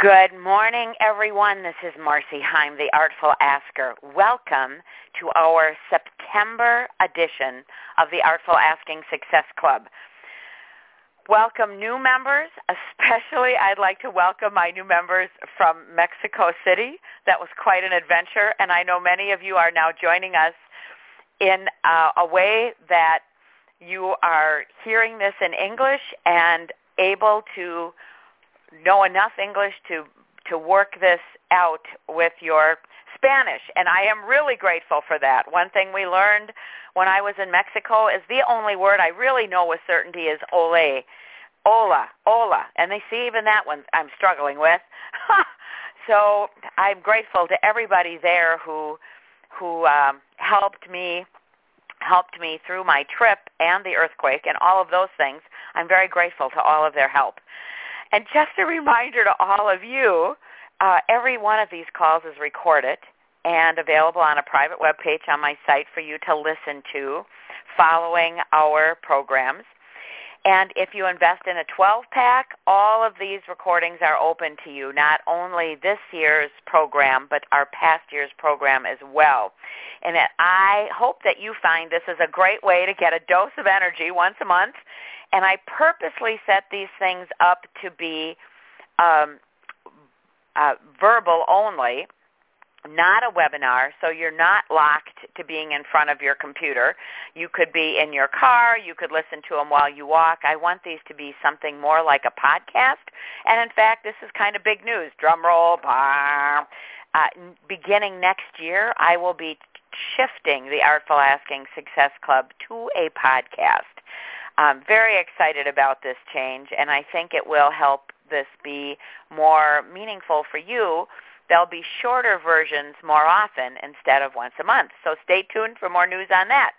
Good morning, everyone. This is Marcy Heim, the Artful Asker. Welcome to our September edition of the Artful Asking Success Club. Welcome new members, especially I'd like to welcome my new members from Mexico City. That was quite an adventure, and I know many of you are now joining us in a way that you are hearing this in English and able to know enough English to work this out with your Spanish. And I am really grateful for that. One thing we learned when I was in Mexico is the only word I really know with certainty is ole, hola, hola. And they see even that one I'm struggling with. So I'm grateful to everybody there who helped me through my trip and the earthquake and all of those things. I'm very grateful to all of their help. And just a reminder to all of you, every one of these calls is recorded and available on a private web page on my site for you to listen to following our programs. And if you invest in a 12-pack, all of these recordings are open to you, not only this year's program, but our past year's program as well. And I hope that you find this is a great way to get a dose of energy once a month. And I purposely set these things up to be verbal only, not a webinar, so you're not locked to being in front of your computer. You could be in your car. You could listen to them while you walk. I want these to be something more like a podcast. And, in fact, this is kind of big news. Drum roll. Beginning next year, I will be shifting the Artful Asking Success Club to a podcast. I'm very excited about this change, and I think it will help this be more meaningful for you. There'll be shorter versions more often instead of once a month. So stay tuned for more news on that.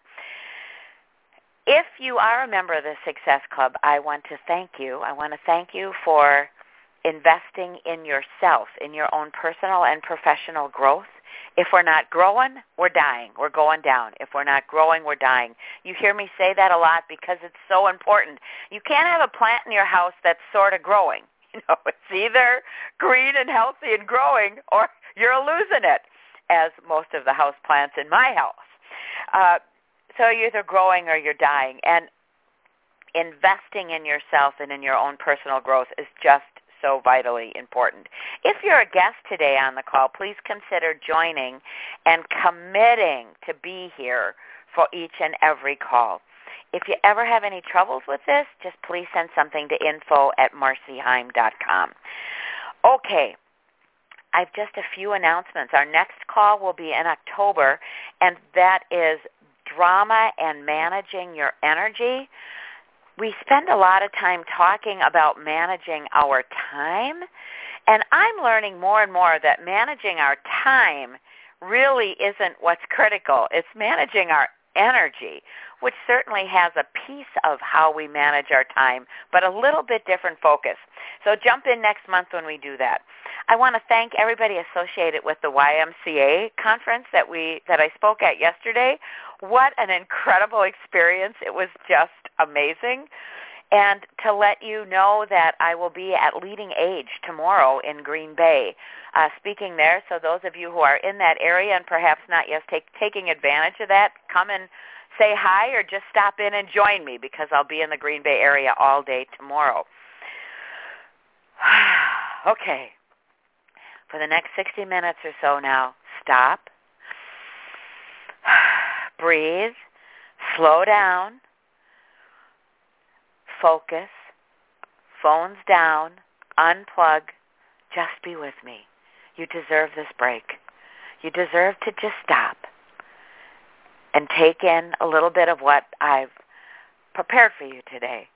If you are a member of the Success Club, I want to thank you. I want to thank you for investing in yourself, in your own personal and professional growth. If we're not growing, we're dying. We're going down. If we're not growing, we're dying. You hear me say that a lot because it's so important. You can't have a plant in your house that's sort of growing. You know, it's either green and healthy and growing, or you're losing it, as most of the house plants in my house. So you're either growing or you're dying. And investing in yourself and in your own personal growth is just so vitally important. If you're a guest today on the call, please consider joining and committing to be here for each and every call. If you ever have any troubles with this, just please send something to info@marcyheim.com. Okay, I've just a few announcements. Our next call will be in October, and that is drama and managing your energy. We spend a lot of time talking about managing our time, and I'm learning more and more that managing our time really isn't what's critical. It's managing our energy, which certainly has a piece of how we manage our time, but a little bit different focus. So jump in next month when we do that. I want to thank everybody associated with the YMCA conference that I spoke at yesterday. What an incredible experience. It was just amazing. And to let you know that I will be at Leading Age tomorrow in Green Bay speaking there. So those of you who are in that area and perhaps not yet taking advantage of that, come and say hi or just stop in and join me because I'll be in the Green Bay area all day tomorrow. Okay. For the next 60 minutes or so now, stop, breathe, slow down, focus, phones down, unplug, just be with me. You deserve this break. You deserve to just stop and take in a little bit of what I've prepared for you today.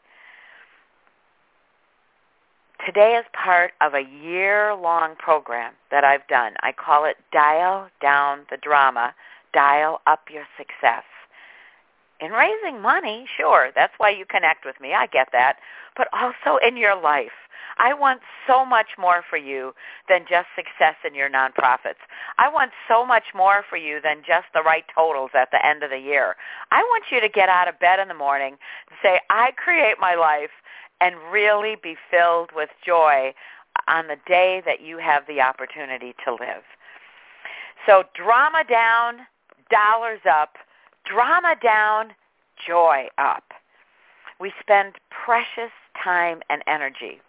Today is part of a year-long program that I've done. I call it Dial Down the Drama, Dial Up Your Success. In raising money, sure, that's why you connect with me. I get that. But also in your life. I want so much more for you than just success in your nonprofits. I want so much more for you than just the right totals at the end of the year. I want you to get out of bed in the morning and say, I create my life, and really be filled with joy on the day that you have the opportunity to live. So drama down, dollars up. Drama down, joy up. We spend precious time and energy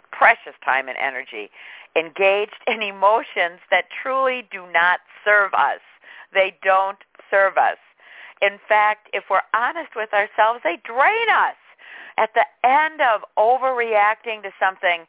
engaged in emotions that truly do not serve us. They don't serve us. In fact, if we're honest with ourselves, they drain us. At the end of overreacting to something,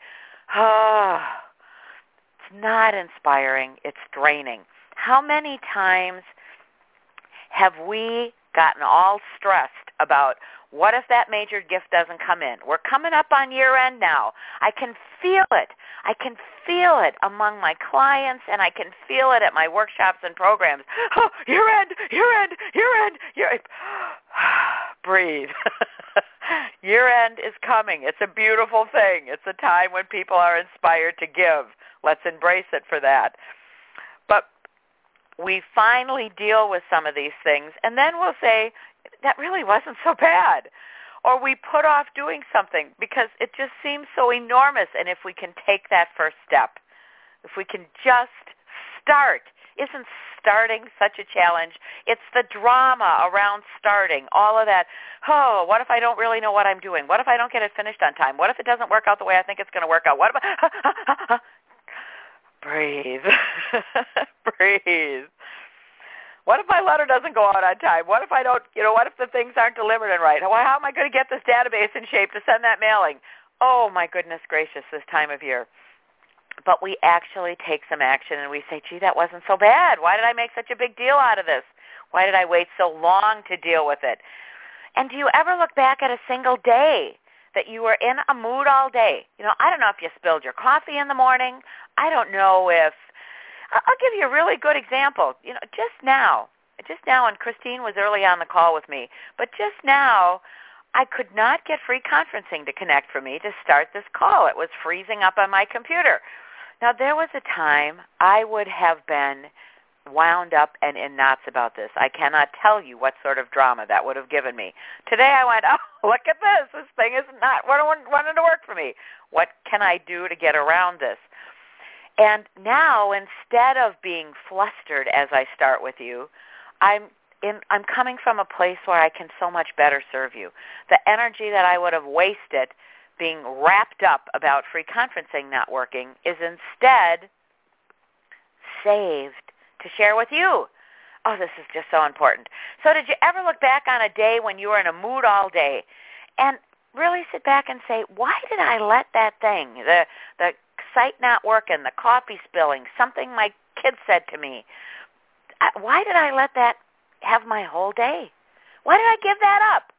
it's not inspiring, it's draining. How many times have we gotten all stressed about what if that major gift doesn't come in? We're coming up on year end now. I can feel it. I can feel it among my clients, and I can feel it at my workshops and programs. Oh, year end. Breathe. Year end is coming. It's a beautiful thing. It's a time when people are inspired to give. Let's embrace it for that. But we finally deal with some of these things, and then we'll say, that really wasn't so bad. Or we put off doing something because it just seems so enormous. And if we can take that first step, if we can just start, isn't starting such a challenge? It's the drama around starting, all of that. Oh, what if I don't really know what I'm doing? What if I don't get it finished on time? What if it doesn't work out the way I think it's going to work out? What if breathe. Breathe. What if my letter doesn't go out on time? What if I don't, what if the things aren't delivered in right? How am I going to get this database in shape to send that mailing? Oh, my goodness gracious, this time of year. But we actually take some action and we say, gee, that wasn't so bad. Why did I make such a big deal out of this? Why did I wait so long to deal with it? And do you ever look back at a single day that you were in a mood all day? I don't know if you spilled your coffee in the morning. I don't know if, I'll give you a really good example. Just now, and Christine was early on the call with me, but just now, I could not get free conferencing to connect for me to start this call. It was freezing up on my computer. Now, there was a time I would have been wound up and in knots about this. I cannot tell you what sort of drama that would have given me. Today I went, oh, look at this. This thing is not wanting to work for me. What can I do to get around this? And now, instead of being flustered as I start with you, I'm coming from a place where I can so much better serve you. The energy that I would have wasted being wrapped up about free conferencing not working is instead saved to share with you. Oh, this is just so important. So did you ever look back on a day when you were in a mood all day and really sit back and say, why did I let that thing, the site not working, the coffee spilling, something my kid said to me, why did I let that have my whole day? Why did I give that up?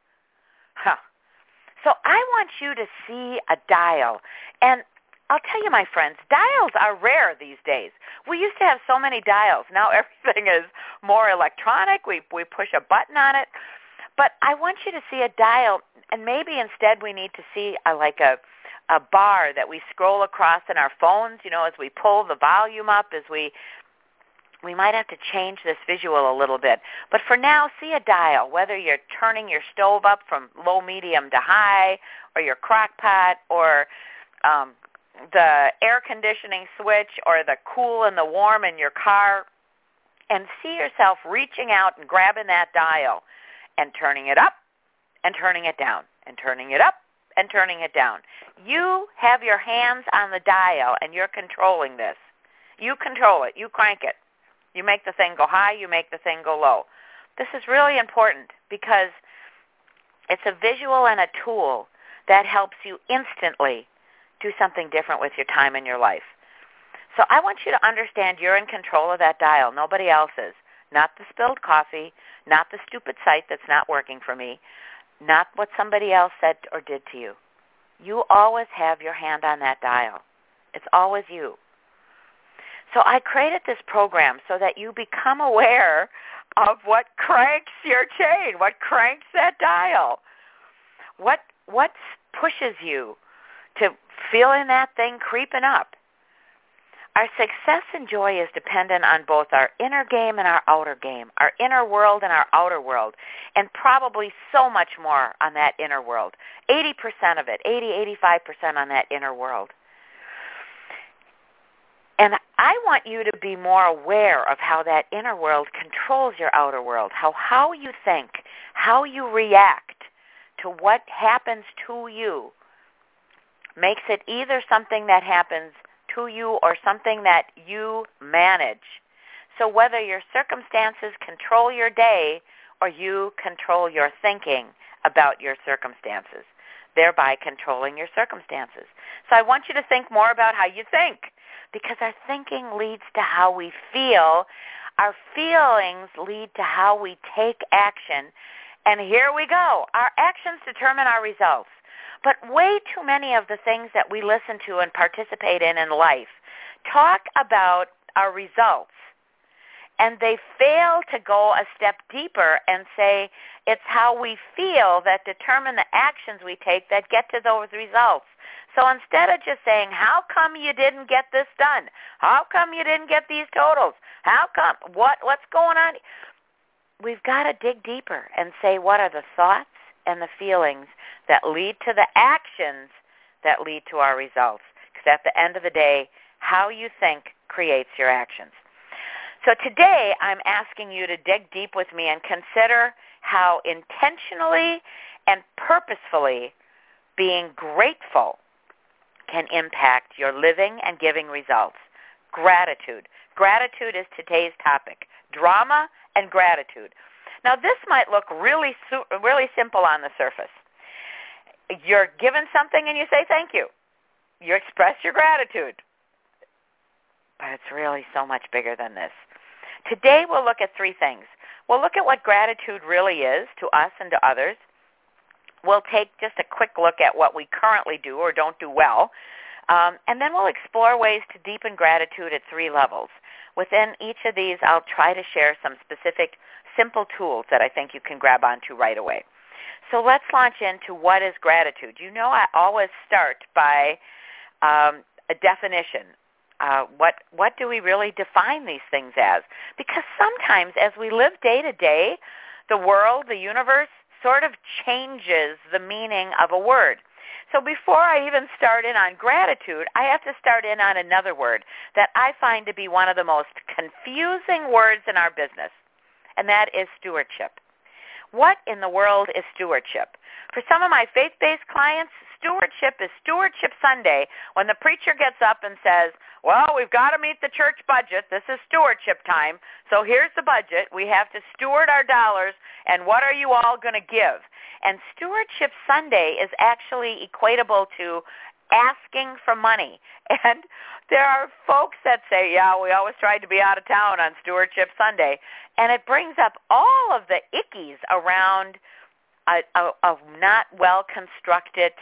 So I want you to see a dial. And I'll tell you, my friends, dials are rare these days. We used to have so many dials. Now everything is more electronic. We push a button on it. But I want you to see a dial, and maybe instead we need to see a bar that we scroll across in our phones, as we pull the volume up, as we might have to change this visual a little bit. But for now, see a dial, whether you're turning your stove up from low, medium to high, or your crock pot, or the air conditioning switch, or the cool and the warm in your car, and see yourself reaching out and grabbing that dial and turning it up and turning it down and turning it up and turning it down. You have your hands on the dial, and you're controlling this. You control it. You crank it. You make the thing go high. You make the thing go low. This is really important because it's a visual and a tool that helps you instantly do something different with your time and your life. So I want you to understand you're in control of that dial. Nobody else is. Not the spilled coffee, not the stupid site that's not working for me, not what somebody else said or did to you. You always have your hand on that dial. It's always you. So I created this program so that you become aware of what cranks your chain, what cranks that dial, what pushes you to feeling that thing creeping up. Our success and joy is dependent on both our inner game and our outer game, our inner world and our outer world, and probably so much more on that inner world. 80% of it, 85% on that inner world. And I want you to be more aware of how that inner world controls your outer world, how you think, how you react to what happens to you makes it either something that happens to you or something that you manage. So whether your circumstances control your day or you control your thinking about your circumstances, thereby controlling your circumstances. So I want you to think more about how you think, because our thinking leads to how we feel. Our feelings lead to how we take action. And here we go. Our actions determine our results. But way too many of the things that we listen to and participate in life talk about our results. And they fail to go a step deeper and say it's how we feel that determine the actions we take that get to those results. So instead of just saying, how come you didn't get this done? How come you didn't get these totals? How come? What's going on? We've got to dig deeper and say, what are the thoughts and the feelings that lead to the actions that lead to our results? Because at the end of the day, how you think creates your actions. So today I'm asking you to dig deep with me and consider how intentionally and purposefully being grateful can impact your living and giving results. Gratitude. Gratitude is today's topic. Drama and gratitude. Now this might look really simple on the surface. You're given something and you say thank you. You express your gratitude. But it's really so much bigger than this. Today we'll look at three things. We'll look at what gratitude really is to us and to others. We'll take just a quick look at what we currently do or don't do well. And then we'll explore ways to deepen gratitude at three levels. Within each of these, I'll try to share some specific, simple tools that I think you can grab onto right away. So let's launch into what is gratitude. You know, I always start by a definition. What do we really define these things as? Because sometimes as we live day to day, the world, the universe, sort of changes the meaning of a word. So before I even start in on gratitude, I have to start in on another word that I find to be one of the most confusing words in our business, and that is stewardship. What in the world is stewardship? For some of my faith-based clients, stewardship is Stewardship Sunday when the preacher gets up and says, well, we've got to meet the church budget. This is stewardship time. So here's the budget. We have to steward our dollars, and what are you all going to give? And Stewardship Sunday is actually equatable to asking for money. And there are folks that say, yeah, we always tried to be out of town on Stewardship Sunday. And it brings up all of the ickies around a not well-constructed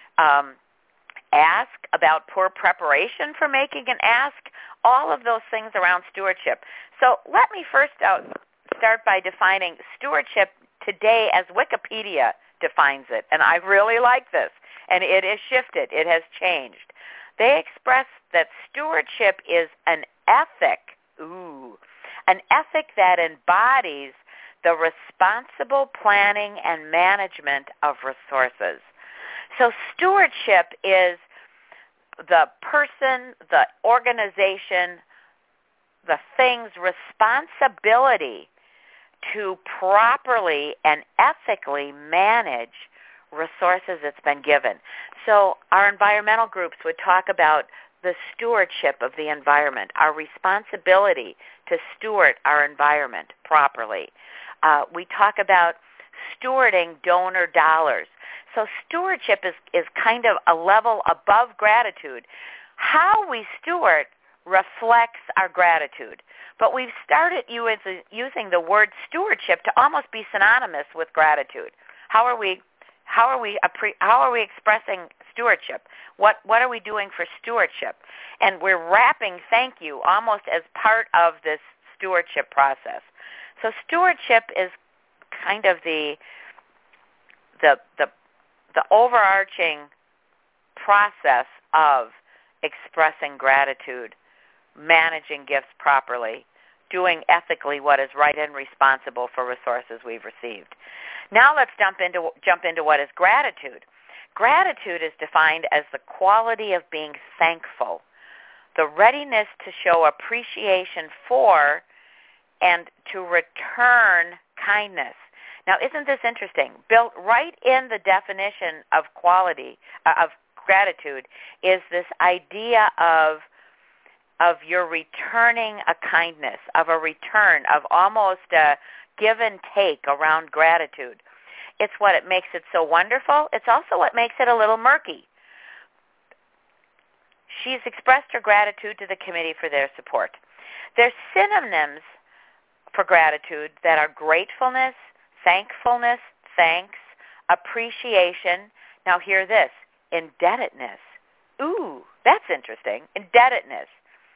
ask, about poor preparation for making an ask, all of those things around stewardship. So let me first start by defining stewardship today as Wikipedia defines it. And I really like this. And it has shifted. It has changed. They express that stewardship is an ethic, an ethic that embodies the responsible planning and management of resources. So stewardship is the person, the organization, the thing's responsibility to properly and ethically manage resources it's been given. So our environmental groups would talk about the stewardship of the environment, our responsibility to steward our environment properly. We talk about stewarding donor dollars. So stewardship is kind of a level above gratitude. How we steward reflects our gratitude. But we've started using the word stewardship to almost be synonymous with gratitude. How are we expressing stewardship? What are we doing for stewardship? And we're wrapping thank you almost as part of this stewardship process. So stewardship is kind of the overarching process of expressing gratitude, managing gifts properly, doing ethically what is right and responsible for resources we've received. Now let's jump into what is gratitude. Gratitude is defined as the quality of being thankful the readiness to show appreciation for and to return kindness. Now, isn't this interesting? Built right in the definition of quality, of gratitude, is this idea of your returning a kindness, of a return, of almost a give and take around gratitude. It's what it makes it so wonderful. It's also what makes it a little murky. She's expressed her gratitude to the committee for their support. There's synonyms for gratitude that are gratefulness, thankfulness, thanks, appreciation. Now hear this, indebtedness. Ooh, that's interesting, indebtedness.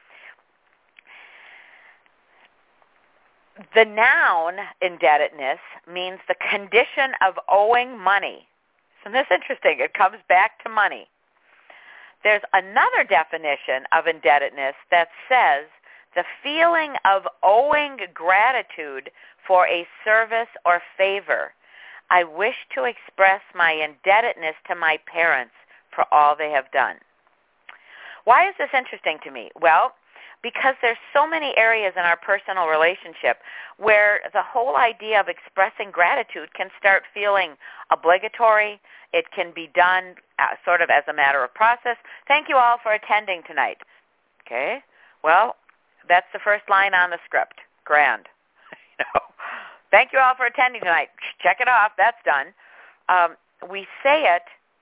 The noun indebtedness means the condition of owing money. Isn't this interesting? It comes back to money. There's another definition of indebtedness that says the feeling of owing gratitude for a service or favor. I wish to express my indebtedness to my parents for all they have done. Why is this interesting to me? Well, because there's so many areas in our personal relationship where the whole idea of expressing gratitude can start feeling obligatory. It can be done sort of as a matter of process. Thank you all for attending tonight. Okay? Well, that's the first line on the script. Grand. Thank you all for attending tonight. Check it off. That's done. We say it,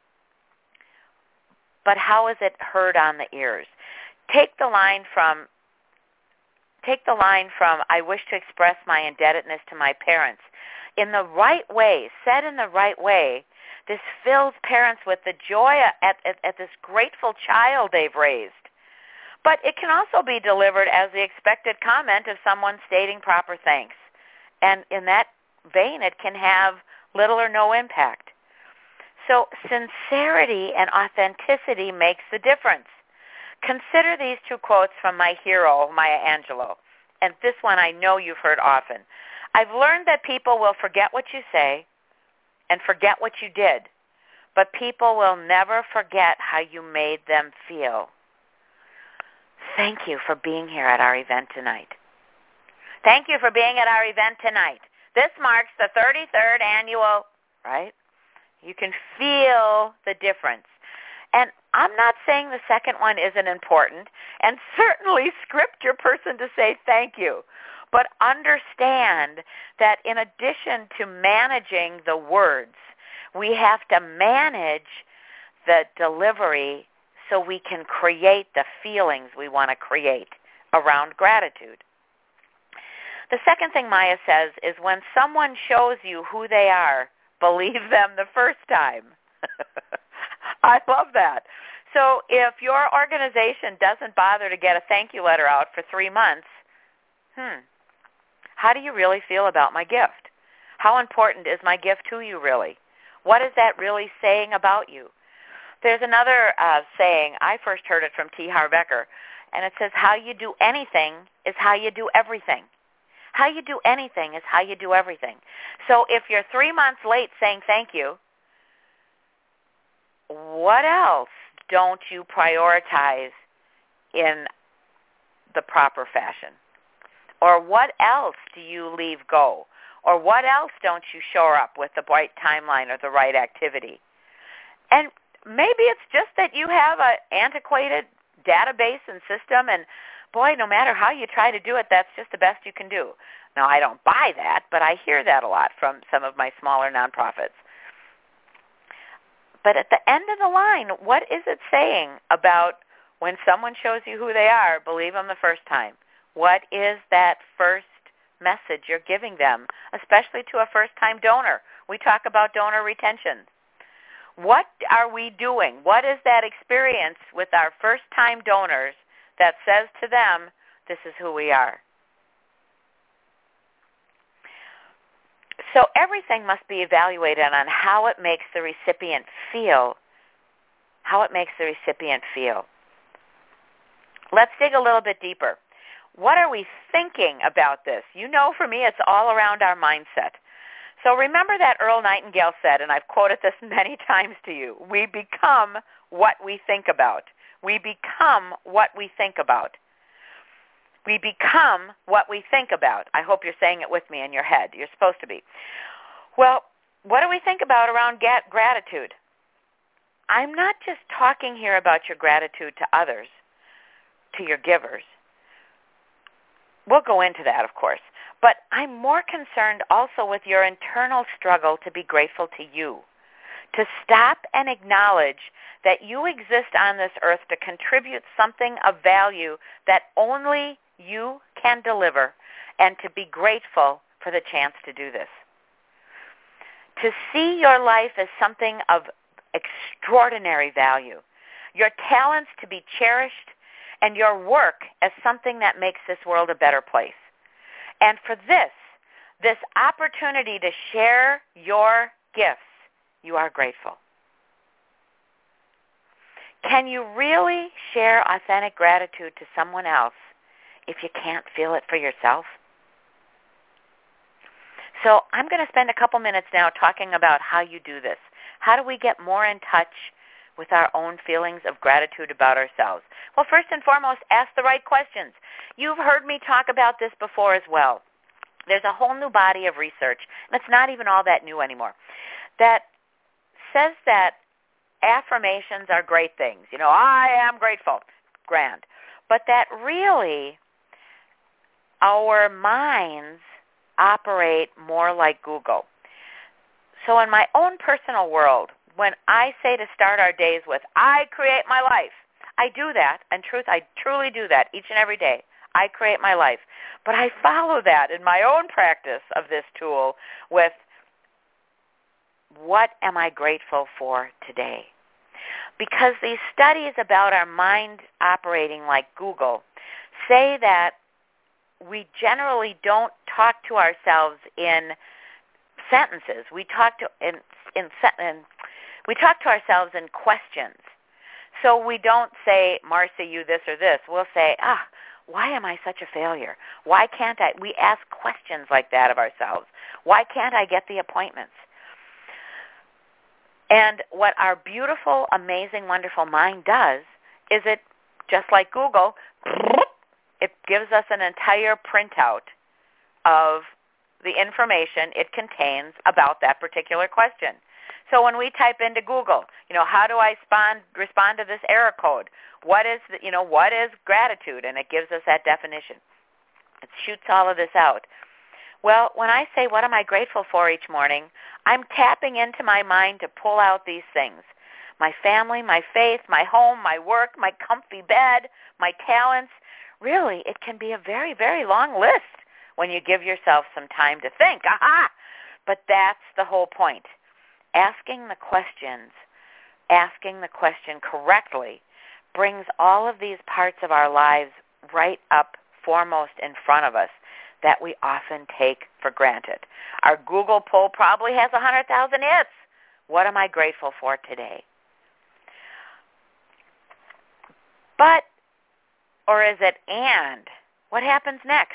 but how is it heard on the ears? Take the line from I wish to express my indebtedness to my parents. In the right way, said in the right way, this fills parents with the joy at this grateful child they've raised. But it can also be delivered as the expected comment of someone stating proper thanks. And in that vein, it can have little or no impact. So sincerity and authenticity makes the difference. Consider these two quotes from my hero, Maya Angelou. And this one I know you've heard often. I've learned that people will forget what you say and forget what you did, but people will never forget how you made them feel. Thank you for being here at our event tonight. Thank you for being at our event tonight. This marks the 33rd annual, right? You can feel the difference. And I'm not saying the second one isn't important, and certainly script your person to say thank you. But understand that in addition to managing the words, we have to manage the delivery so we can create the feelings we want to create around gratitude. The second thing Maya says is when someone shows you who they are, believe them the first time. I love that. So if your organization doesn't bother to get a thank you letter out for 3 months, how do you really feel about my gift? How important is my gift to you really? What is that really saying about you? There's another saying, I first heard it from T. Harv Eker, and it says, how you do anything is how you do everything. How you do anything is how you do everything. So if you're 3 months late saying thank you, what else don't you prioritize in the proper fashion? Or what else do you leave go? Or what else don't you shore up with the right timeline or the right activity? And maybe it's just that you have an antiquated database and system, and boy, no matter how you try to do it, that's just the best you can do. Now, I don't buy that, but I hear that a lot from some of my smaller nonprofits. But at the end of the line, what is it saying about when someone shows you who they are, believe them the first time? What is that first message you're giving them, especially to a first-time donor? We talk about donor retention. What are we doing? What is that experience with our first-time donors that says to them, this is who we are? So everything must be evaluated on how it makes the recipient feel. How it makes the recipient feel. Let's dig a little bit deeper. What are we thinking about this? You know, for me, it's all around our mindset. So remember that Earl Nightingale said, and I've quoted this many times to you, we become what we think about. We become what we think about. We become what we think about. I hope you're saying it with me in your head. You're supposed to be. Well, what do we think about around gratitude? I'm not just talking here about your gratitude to others, to your givers. We'll go into that, of course. But I'm more concerned also with your internal struggle to be grateful to you, to stop and acknowledge that you exist on this earth to contribute something of value that only you can deliver, and to be grateful for the chance to do this. To see your life as something of extraordinary value, your talents to be cherished, and your work as something that makes this world a better place. And for this opportunity to share your gifts, you are grateful. Can you really share authentic gratitude to someone else if you can't feel it for yourself? So I'm going to spend a couple minutes now talking about how you do this. How do we get more in touch with our own feelings of gratitude about ourselves? Well, first and foremost, ask the right questions. You've heard me talk about this before as well. There's a whole new body of research, and it's not even all that new anymore, that says that affirmations are great things. You know, I am grateful. Grand. But that really our minds operate more like Google. So in my own personal world, when I say to start our days with, I create my life, I do that. In truth, I truly do that each and every day. I create my life. But I follow that in my own practice of this tool with, what am I grateful for today? Because these studies about our mind operating like Google say that we generally don't talk to ourselves in sentences. We talk to ourselves in questions. So we don't say, Marcy, you this or this. We'll say, why am I such a failure? Why can't I? We ask questions like that of ourselves. Why can't I get the appointments? And what our beautiful, amazing, wonderful mind does is it, just like Google, it gives us an entire printout of the information it contains about that particular question. So when we type into Google, how do I respond to this error code? What is gratitude? And it gives us that definition. It shoots all of this out. Well, when I say, what am I grateful for each morning, I'm tapping into my mind to pull out these things. My family, my faith, my home, my work, my comfy bed, my talents. Really, it can be a very, very long list when you give yourself some time to think. Aha! But that's the whole point. Asking the question correctly brings all of these parts of our lives right up foremost in front of us that we often take for granted. Our Google poll probably has 100,000 hits. What am I grateful for today? But, or is it and? What happens next?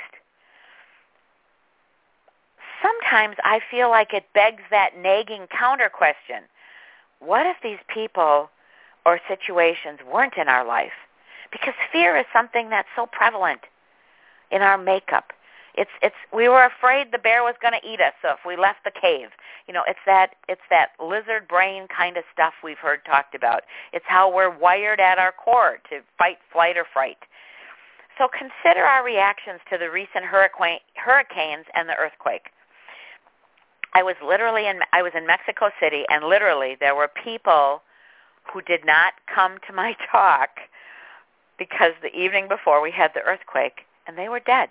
Sometimes I feel like it begs that nagging counter question. What if these people or situations weren't in our life? Because fear is something that's so prevalent in our makeup. We were afraid the bear was going to eat us, so if we left the cave. It's that lizard brain kind of stuff we've heard talked about. It's how we're wired at our core to fight, flight, or fright. So consider our reactions to the recent hurricanes and the earthquake. I was in Mexico City, and literally there were people who did not come to my talk because the evening before we had the earthquake, and they were dead.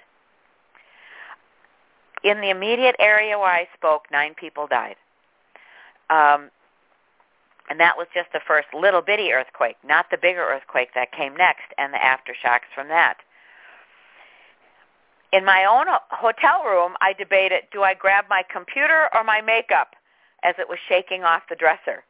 In the immediate area where I spoke, 9 people died. And that was just the first little bitty earthquake, not the bigger earthquake that came next and the aftershocks from that. In my own hotel room, I debated, do I grab my computer or my makeup as it was shaking off the dresser?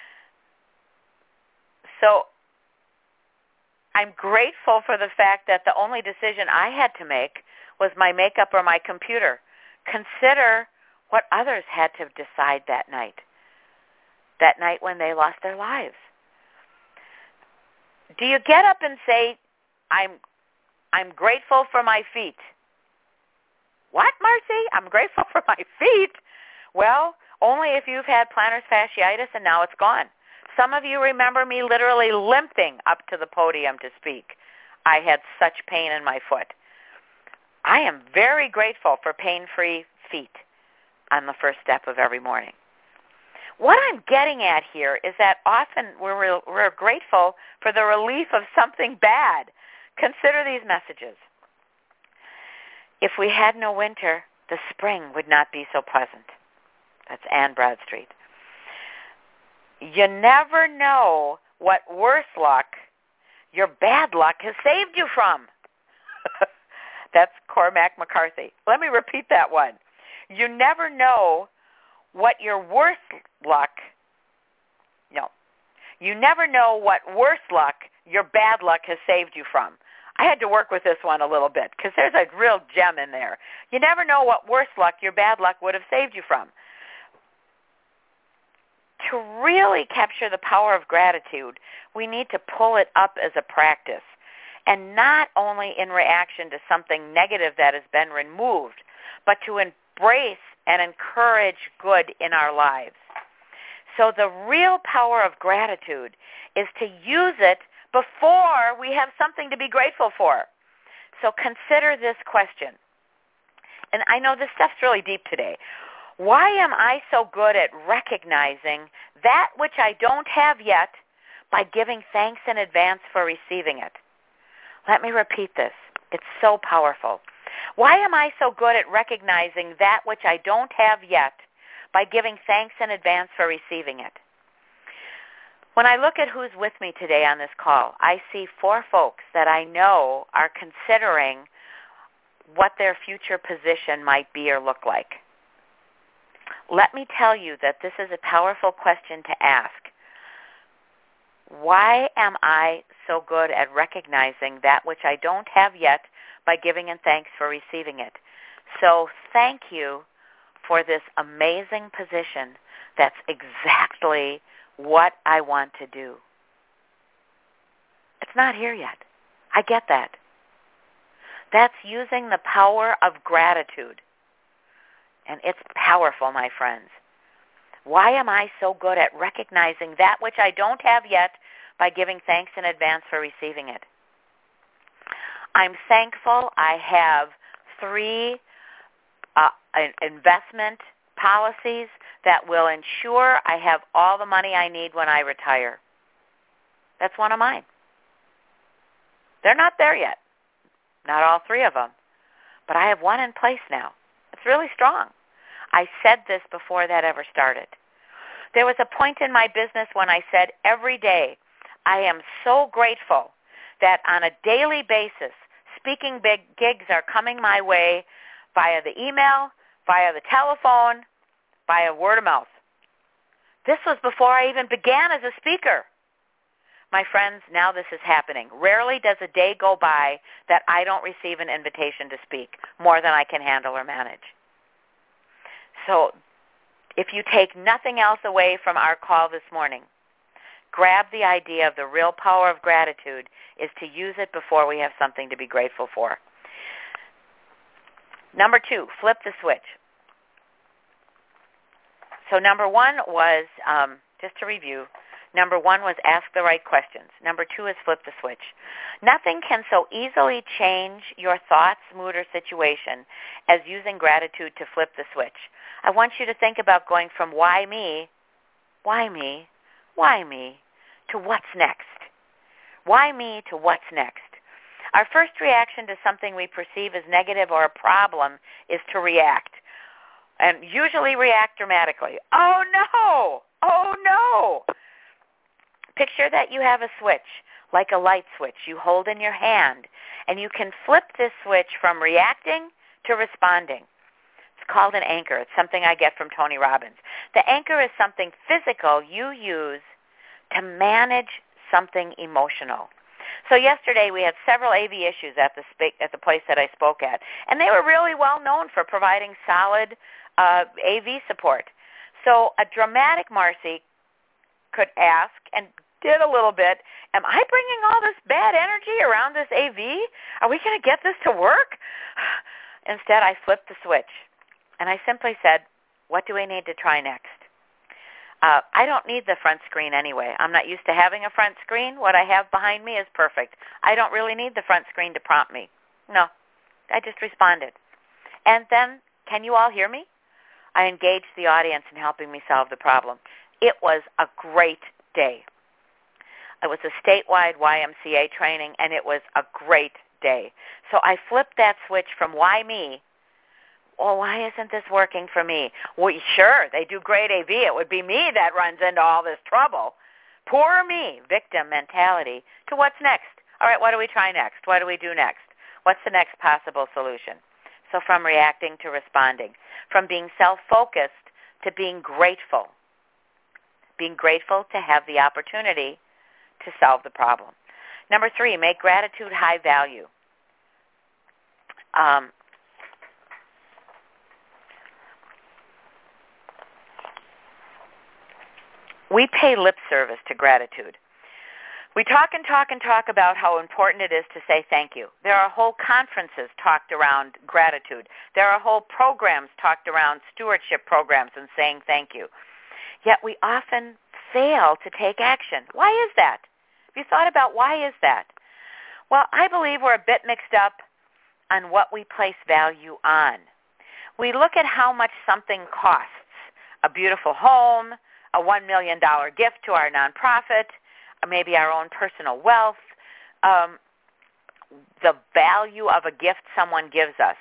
So I'm grateful for the fact that the only decision I had to make was my makeup or my computer. Consider what others had to decide that night when they lost their lives. Do you get up and say, I'm grateful for my feet? What, Marcy? I'm grateful for my feet? Well, only if you've had plantar fasciitis and now it's gone. Some of you remember me literally limping up to the podium to speak. I had such pain in my foot. I am very grateful for pain-free feet on the first step of every morning. What I'm getting at here is that often we're grateful for the relief of something bad. Consider these messages. If we had no winter, the spring would not be so pleasant. That's Anne Bradstreet. You never know what worse luck your bad luck has saved you from. That's Cormac McCarthy. Let me repeat that one. You never know what your worse luck, you never know what worse luck your bad luck has saved you from. I had to work with this one a little bit because there's a real gem in there. You never know what worse luck your bad luck would have saved you from. To really capture the power of gratitude, we need to pull it up as a practice, and not only in reaction to something negative that has been removed, but to embrace and encourage good in our lives. So the real power of gratitude is to use it before we have something to be grateful for. So consider this question. And I know this stuff's really deep today. Why am I so good at recognizing that which I don't have yet by giving thanks in advance for receiving it? Let me repeat this. It's so powerful. Why am I so good at recognizing that which I don't have yet by giving thanks in advance for receiving it? When I look at who's with me today on this call, I see 4 folks that I know are considering what their future position might be or look like. Let me tell you that this is a powerful question to ask. Why am I so good at recognizing that which I don't have yet by giving in thanks for receiving it? So thank you for this amazing position. That's exactly what I want to do. It's not here yet. I get that. That's using the power of gratitude. And it's powerful, my friends. Why am I so good at recognizing that which I don't have yet by giving thanks in advance for receiving it? I'm thankful I have 3 investment policies that will ensure I have all the money I need when I retire. That's one of mine. They're not there yet. Not all 3 of them. But I have one in place now. It's really strong. I said this before that ever started. There was a point in my business when I said every day, I am so grateful that on a daily basis, speaking big gigs are coming my way via the email, via the telephone, via word of mouth. This was before I even began as a speaker. My friends, now this is happening. Rarely does a day go by that I don't receive an invitation to speak, more than I can handle or manage. So if you take nothing else away from our call this morning, grab the idea of the real power of gratitude is to use it before we have something to be grateful for. Number 2, flip the switch. So number 1 was, just to review, number 1 was ask the right questions. Number 2 is flip the switch. Nothing can so easily change your thoughts, mood, or situation as using gratitude to flip the switch. I want you to think about going from why me, to what's next. Why me to what's next? Our first reaction to something we perceive as negative or a problem is to react, and usually react dramatically. Oh no! Oh no! Picture that you have a switch, like a light switch you hold in your hand, and you can flip this switch from reacting to responding. It's called an anchor. It's something I get from Tony Robbins. The anchor is something physical you use to manage something emotional. So yesterday we had several AV issues at the place that I spoke at, and they were really well known for providing solid AV support. So a dramatic Marcy could ask, and did a little bit. Am I bringing all this bad energy around this AV? Are we going to get this to work? Instead, I flipped the switch, and I simply said, what do we need to try next? I don't need the front screen anyway. I'm not used to having a front screen. What I have behind me is perfect. I don't really need the front screen to prompt me. No, I just responded. And then, can you all hear me? I engaged the audience in helping me solve the problem. It was a great day. It was a statewide YMCA training, and it was a great day. So I flipped that switch from why me, well, why isn't this working for me? Well, sure, they do great AV. It would be me that runs into all this trouble. Poor me, victim mentality, to what's next. All right, what do we try next? What do we do next? What's the next possible solution? So from reacting to responding, from being self-focused to being grateful to have the opportunity to solve the problem. Number 3, make gratitude high value. We pay lip service to gratitude. We talk and talk and talk about how important it is to say thank you. There are whole conferences talked around gratitude. There are whole programs talked around stewardship programs and saying thank you. Yet we often fail to take action. Why is that? Have you thought about why is that? Well, I believe we're a bit mixed up on what we place value on. We look at how much something costs. A beautiful home, a $1 million gift to our nonprofit, maybe our own personal wealth, the value of a gift someone gives us.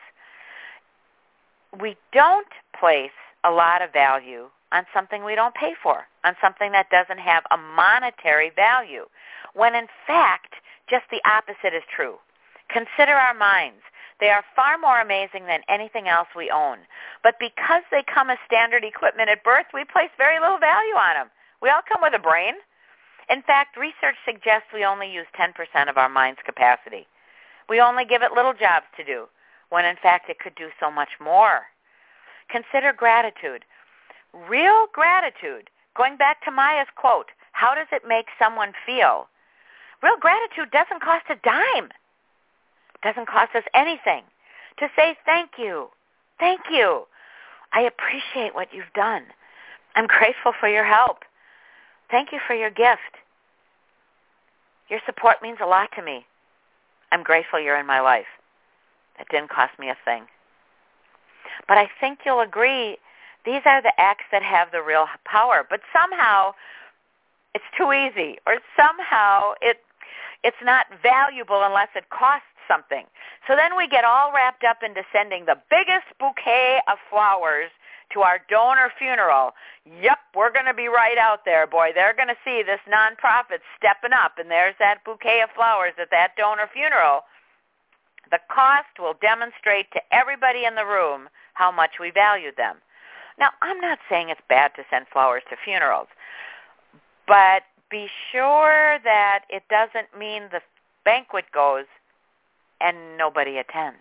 We don't place a lot of value on something we don't pay for, on something that doesn't have a monetary value, when in fact just the opposite is true. Consider our minds. They are far more amazing than anything else we own. But because they come as standard equipment at birth, we place very little value on them. We all come with a brain. In fact, research suggests we only use 10% of our mind's capacity. We only give it little jobs to do, when in fact it could do so much more. Consider gratitude. Real gratitude, going back to Maya's quote, how does it make someone feel? Real gratitude doesn't cost a dime. Doesn't cost us anything. To say thank you. Thank you. I appreciate what you've done. I'm grateful for your help. Thank you for your gift. Your support means a lot to me. I'm grateful you're in my life. That didn't cost me a thing. But I think you'll agree, these are the acts that have the real power. But somehow it's too easy, or somehow it's not valuable unless it costs something. So then we get all wrapped up into sending the biggest bouquet of flowers to our donor funeral. Yep, we're going to be right out there, boy. They're going to see this nonprofit stepping up, and there's that bouquet of flowers at that donor funeral. The cost will demonstrate to everybody in the room how much we value them. Now, I'm not saying it's bad to send flowers to funerals, but be sure that it doesn't mean the banquet goes and nobody attends.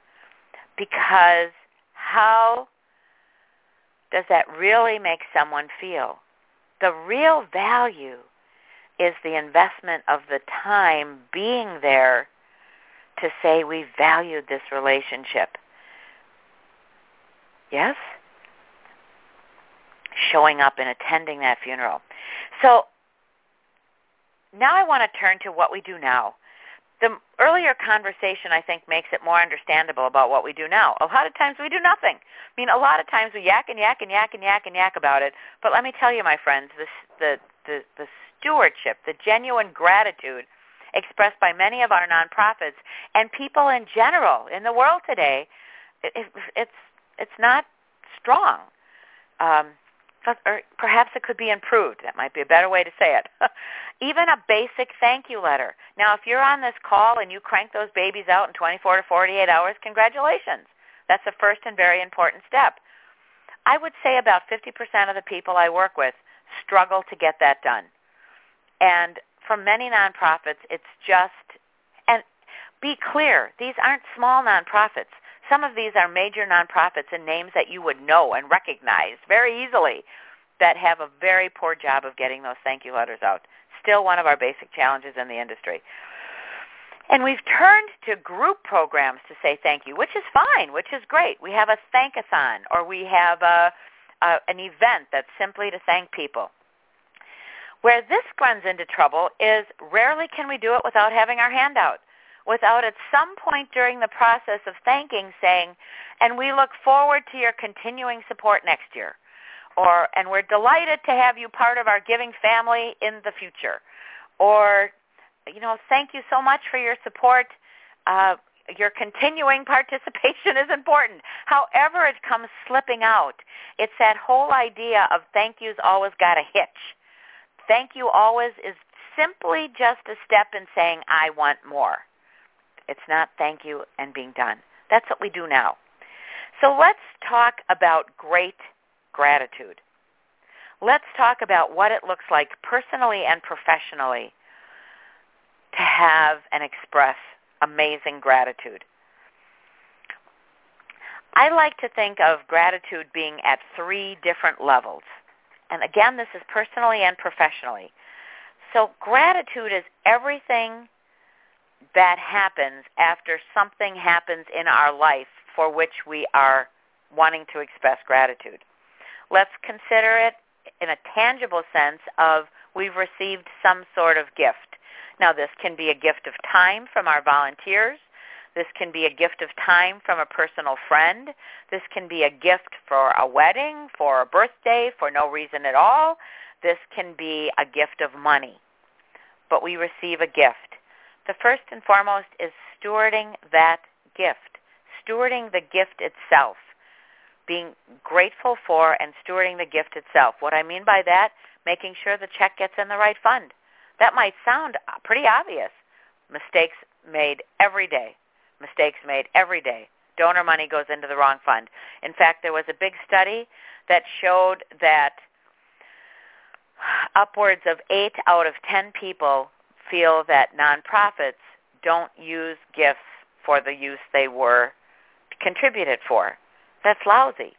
Because how does that really make someone feel? The real value is the investment of the time being there to say we valued this relationship. Yes? Showing up and attending that funeral. So now I want to turn to what we do now. The earlier conversation, I think, makes it more understandable about what we do now. A lot of times we do nothing. I mean, a lot of times we yak and yak and yak and yak and yak about it. But let me tell you, my friends, the stewardship, the genuine gratitude expressed by many of our nonprofits and people in general in the world today, it's not strong. Or perhaps it could be improved. That might be a better way to say it. Even a basic thank you letter. Now, if you're on this call and you crank those babies out in 24 to 48 hours, congratulations. That's the first and very important step. I would say about 50% of the people I work with struggle to get that done. And for many nonprofits, it's just, and be clear, these aren't small nonprofits. Some of these are major nonprofits and names that you would know and recognize very easily that have a very poor job of getting those thank you letters out. still one of our basic challenges in the industry. And we've turned to group programs to say thank you, which is fine, which is great. We have a thank-a-thon, or we have an event that's simply to thank people. Where this runs into trouble is rarely can we do it without having our hand out, without at some point during the process of thanking saying, and we look forward to your continuing support next year, or and we're delighted to have you part of our giving family in the future, or thank you so much for your support. Your continuing participation is important. However it comes slipping out, it's that whole idea of thank you's always got a hitch. Thank you always is simply just a step in saying, I want more. It's not thank you and being done. That's what we do now. So let's talk about great gratitude. Let's talk about what it looks like personally and professionally to have and express amazing gratitude. I like to think of gratitude being at 3 different levels. And again, this is personally and professionally. So gratitude is everything that happens after something happens in our life for which we are wanting to express gratitude. Let's consider it in a tangible sense of we've received some sort of gift. Now, this can be a gift of time from our volunteers. This can be a gift of time from a personal friend. This can be a gift for a wedding, for a birthday, for no reason at all. This can be a gift of money. But we receive a gift. The first and foremost is stewarding that gift, stewarding the gift itself, being grateful for and stewarding the gift itself. What I mean by that, making sure the check gets in the right fund. That might sound pretty obvious. Mistakes made every day. Mistakes made every day. Donor money goes into the wrong fund. In fact, there was a big study that showed that upwards of 8 out of 10 people feel that nonprofits don't use gifts for the use they were contributed for. That's lousy.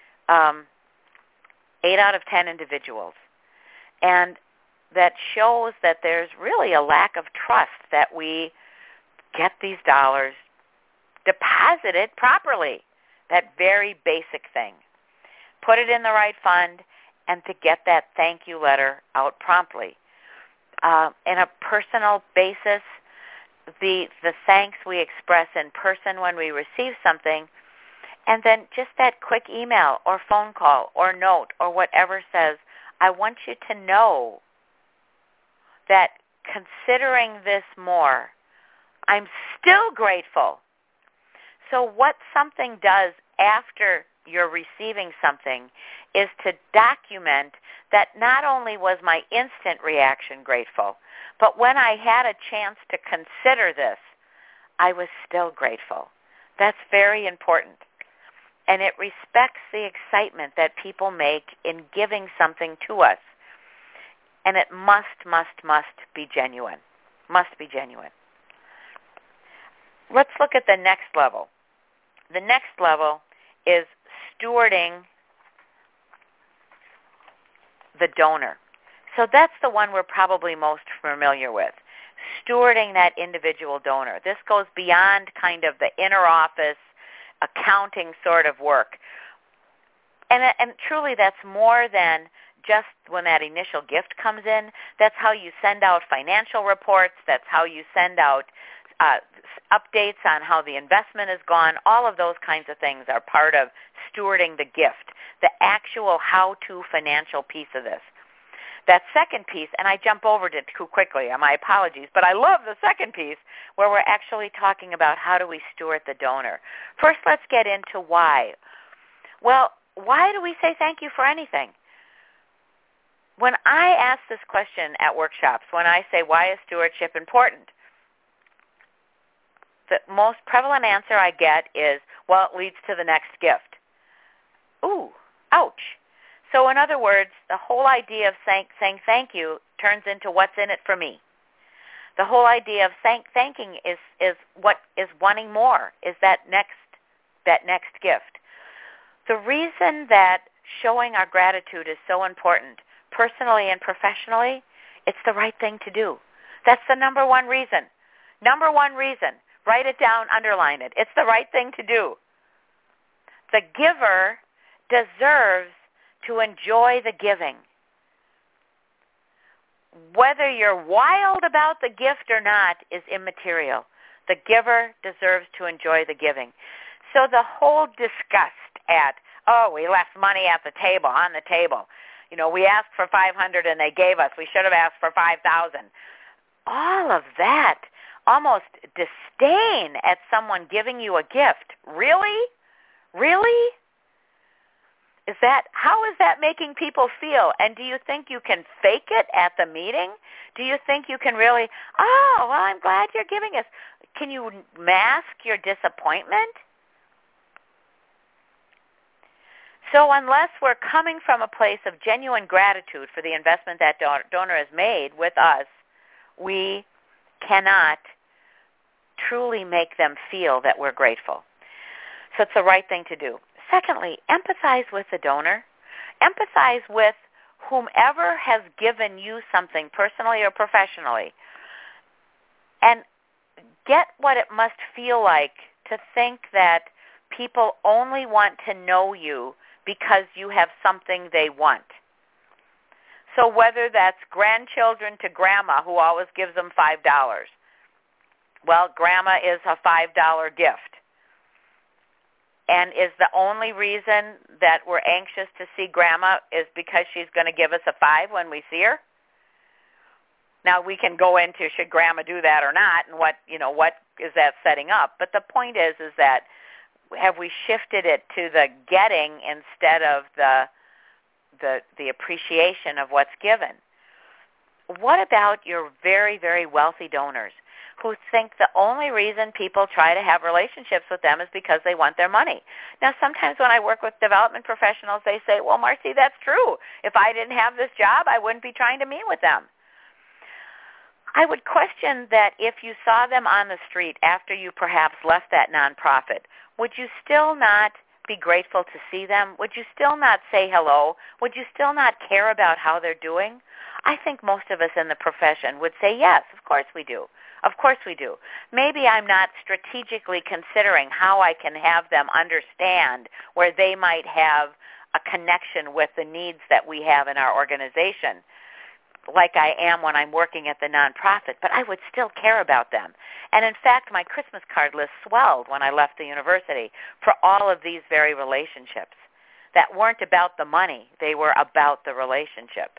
8 out of 10 individuals. And that shows that there's really a lack of trust that we get these dollars deposited properly. That very basic thing. Put it in the right fund and to get that thank you letter out promptly. In a personal basis, the thanks we express in person when we receive something, and then just that quick email or phone call or note or whatever says, I want you to know that considering this more, I'm still grateful. So what something does after you're receiving something is to document that not only was my instant reaction grateful, but when I had a chance to consider this, I was still grateful. That's very important. And it respects the excitement that people make in giving something to us. And it must be genuine. Must be genuine. Let's look at the next level. The next level is stewarding the donor. So that's the one we're probably most familiar with, stewarding that individual donor. This goes beyond kind of the inner office accounting sort of work. And truly that's more than just when that initial gift comes in. That's how you send out financial reports. That's how you send out updates on how the investment has gone. All of those kinds of things are part of stewarding the gift, the actual how-to financial piece of this. That second piece, and I jump over it too quickly, my apologies, but I love the second piece where we're actually talking about how do we steward the donor. First, let's get into why. Well, why do we say thank you for anything? When I ask this question at workshops, when I say, why is stewardship important? The most prevalent answer I get is, well, it leads to the next gift. Ooh, ouch. So in other words, the whole idea of saying thank you turns into what's in it for me. The whole idea of thanking is what is wanting more, is that next gift. The reason that showing our gratitude is so important, personally and professionally, It's the right thing to do. That's the number one reason. Number one reason. Write it down, underline it. It's the right thing to do. The giver deserves to enjoy the giving. Whether you're wild about the gift or not is immaterial. The giver deserves to enjoy the giving. So the whole disgust at, we left money at the table, on the table. We asked for $500 and they gave us. We should have asked for $5,000. All of that, almost disdain at someone giving you a gift. Really? Really? How is that making people feel? And do you think you can fake it at the meeting? Do you think you can really, I'm glad you're giving us. Can you mask your disappointment? So unless we're coming from a place of genuine gratitude for the investment that donor has made with us, we cannot truly make them feel that we're grateful. So it's the right thing to do. Secondly, empathize with the donor. Empathize with whomever has given you something personally or professionally. And get what it must feel like to think that people only want to know you because you have something they want. So whether that's grandchildren to grandma who always gives them $5. Well, grandma is a $5 gift. And is the only reason that we're anxious to see grandma is because she's going to give us a $5 when we see her? Now we can go into should grandma do that or not, and what is that setting up? But the point is that have we shifted it to the getting instead of the appreciation of what's given? What about your very, very wealthy donors who think the only reason people try to have relationships with them is because they want their money? Now, sometimes when I work with development professionals, they say, well, Marcy, that's true. If I didn't have this job, I wouldn't be trying to meet with them. I would question that if you saw them on the street after you perhaps left that nonprofit, would you still not be grateful to see them? Would you still not say hello? Would you still not care about how they're doing? I think most of us in the profession would say, yes, of course we do. Of course we do. Maybe I'm not strategically considering how I can have them understand where they might have a connection with the needs that we have in our organization, like I am when I'm working at the nonprofit, but I would still care about them. And in fact, my Christmas card list swelled when I left the university for all of these very relationships that weren't about the money. They were about the relationship.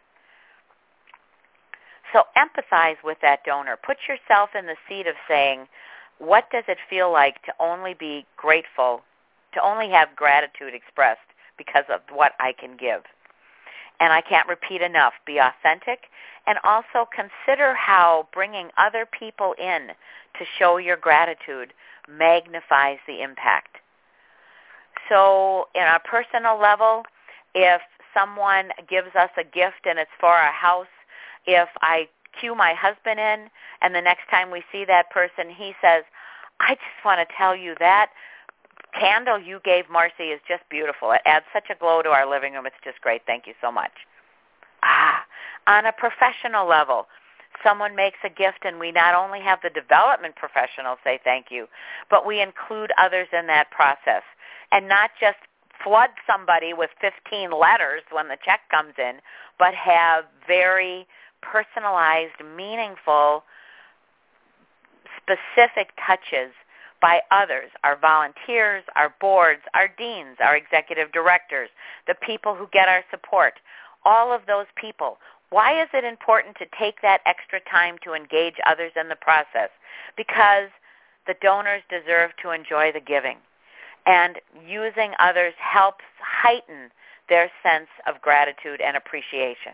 So empathize with that donor. Put yourself in the seat of saying, what does it feel like to only be grateful, to only have gratitude expressed because of what I can give? And I can't repeat enough, be authentic, and also consider how bringing other people in to show your gratitude magnifies the impact. So in a personal level, if someone gives us a gift and it's for our house, if I cue my husband in and the next time we see that person, he says, I just want to tell you that candle you gave Marcy is just beautiful. It adds such a glow to our living room. It's just great. Thank you so much. On a professional level, someone makes a gift and we not only have the development professional say thank you, but we include others in that process and not just flood somebody with 15 letters when the check comes in, but have very personalized, meaningful, specific touches by others, our volunteers, our boards, our deans, our executive directors, the people who get our support, all of those people. Why is it important to take that extra time to engage others in the process? Because the donors deserve to enjoy the giving. And using others helps heighten their sense of gratitude and appreciation.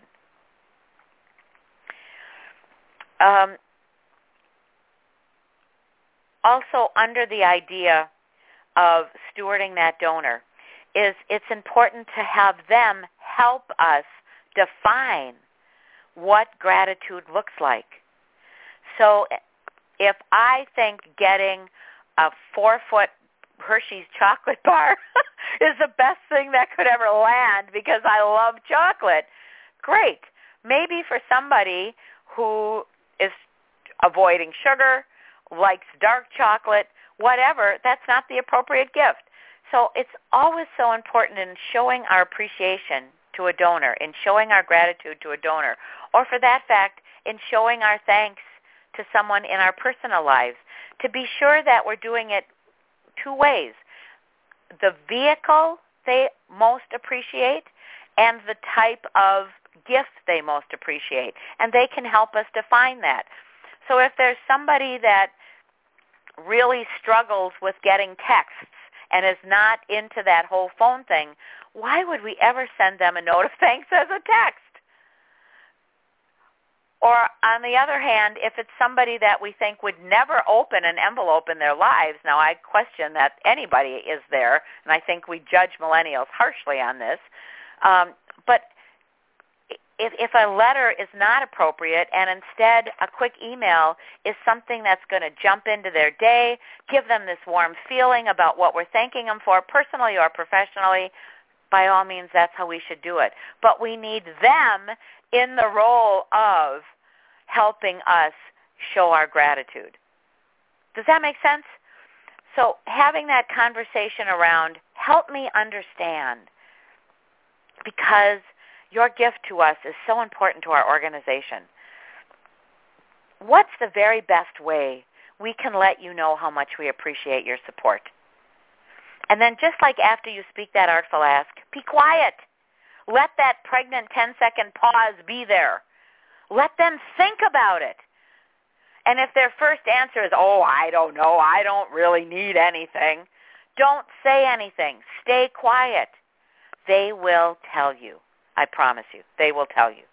Also, under the idea of stewarding that donor, is it's important to have them help us define what gratitude looks like. So if I think getting a 4-foot Hershey's chocolate bar is the best thing that could ever land because I love chocolate, great. Maybe for somebody who is avoiding sugar, likes dark chocolate, whatever, that's not the appropriate gift. So it's always so important in showing our appreciation to a donor, in showing our gratitude to a donor, or for that fact, in showing our thanks to someone in our personal lives, to be sure that we're doing it two ways. The vehicle they most appreciate and the type of gift they most appreciate. And they can help us define that. So if there's somebody that really struggles with getting texts and is not into that whole phone thing, why would we ever send them a note of thanks as a text? Or on the other hand, if it's somebody that we think would never open an envelope in their lives, now I question that anybody is there, and I think we judge millennials harshly on this, but if a letter is not appropriate and instead a quick email is something that's going to jump into their day, give them this warm feeling about what we're thanking them for, personally or professionally, by all means, that's how we should do it. But we need them in the role of helping us show our gratitude. Does that make sense? So having that conversation around, help me understand, because your gift to us is so important to our organization. What's the very best way we can let you know how much we appreciate your support? And then just like after you speak that artful ask, be quiet. Let that pregnant 10-second pause be there. Let them think about it. And if their first answer is, oh, I don't know, I don't really need anything, don't say anything. Stay quiet. They will tell you. I promise you. They will tell you.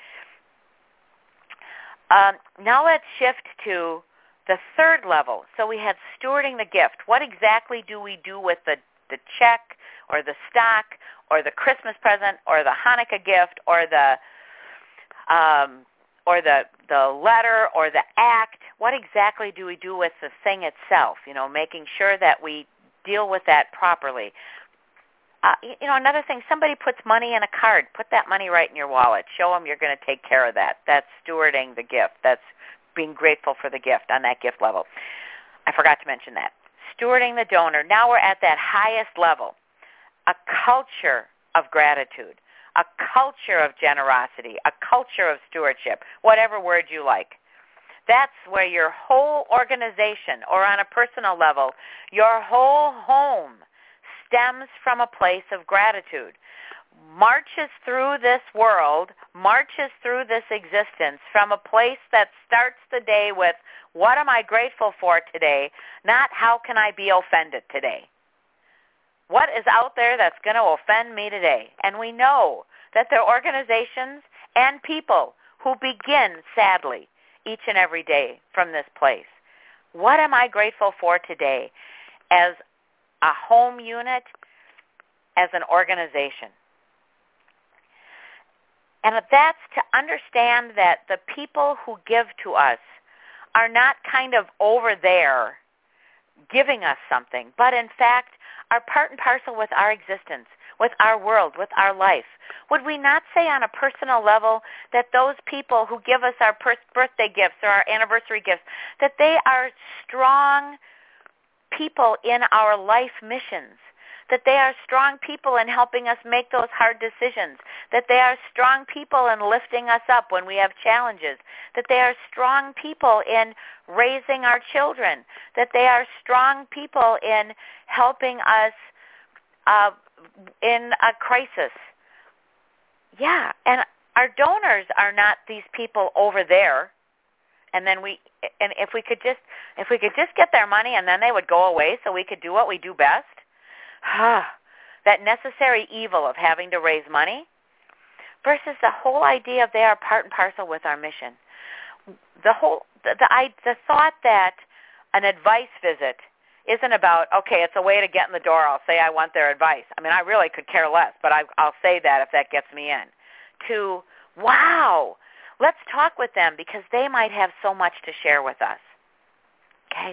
Now let's shift to the third level. So we had stewarding the gift. What exactly do we do with the check or the stock or the Christmas present or the Hanukkah gift or the letter or the act? What exactly do we do with the thing itself? Making sure that we deal with that properly. Another thing, somebody puts money in a card. Put that money right in your wallet. Show them you're going to take care of that. That's stewarding the gift. That's being grateful for the gift on that gift level. I forgot to mention that. Stewarding the donor. Now we're at that highest level. A culture of gratitude. A culture of generosity. A culture of stewardship. Whatever word you like. That's where your whole organization, or on a personal level, your whole home stems from a place of gratitude, marches through this world, marches through this existence from a place that starts the day with, what am I grateful for today, not how can I be offended today. What is out there that's going to offend me today? And we know that there are organizations and people who begin, sadly, each and every day from this place. What am I grateful for today as a home unit, as an organization? And that's to understand that the people who give to us are not kind of over there giving us something, but in fact are part and parcel with our existence, with our world, with our life. Would we not say on a personal level that those people who give us our birthday gifts or our anniversary gifts, that they are strong people in our life missions, that they are strong people in helping us make those hard decisions, that they are strong people in lifting us up when we have challenges, that they are strong people in raising our children, that they are strong people in helping us in a crisis. Yeah, and our donors are not these people over there. And if we could just get their money and then they would go away so we could do what we do best, that necessary evil of having to raise money versus the whole idea of they are part and parcel with our mission. The thought that an advice visit isn't about, okay, it's a way to get in the door, I'll say I want their advice. I mean, I really could care less, but I'll say that if that gets me in. To, wow, let's talk with them because they might have so much to share with us. Okay?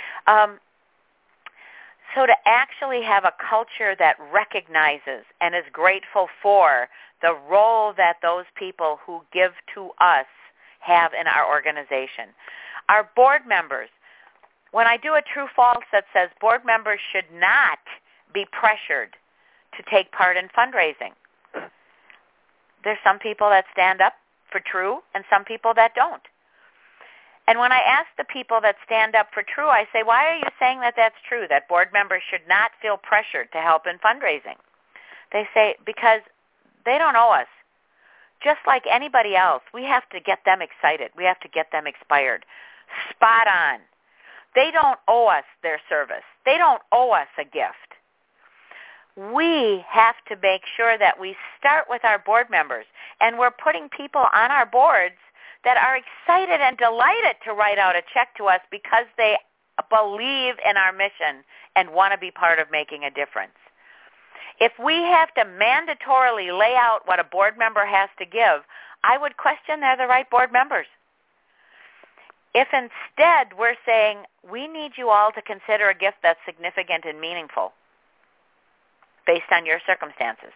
So to actually have a culture that recognizes and is grateful for the role that those people who give to us have in our organization. Our board members, when I do a true-false that says board members should not be pressured to take part in fundraising, there's some people that stand up for true and some people that don't. And when I ask the people that stand up for true, I say, why are you saying that that's true, that board members should not feel pressured to help in fundraising? They say, because they don't owe us. Just like anybody else, we have to get them excited. We have to get them inspired. Spot on. They don't owe us their service. They don't owe us a gift. We have to make sure that we start with our board members, and we're putting people on our boards that are excited and delighted to write out a check to us because they believe in our mission and want to be part of making a difference. If we have to mandatorily lay out what a board member has to give, I would question they're the right board members. If instead we're saying, we need you all to consider a gift that's significant and meaningful based on your circumstances,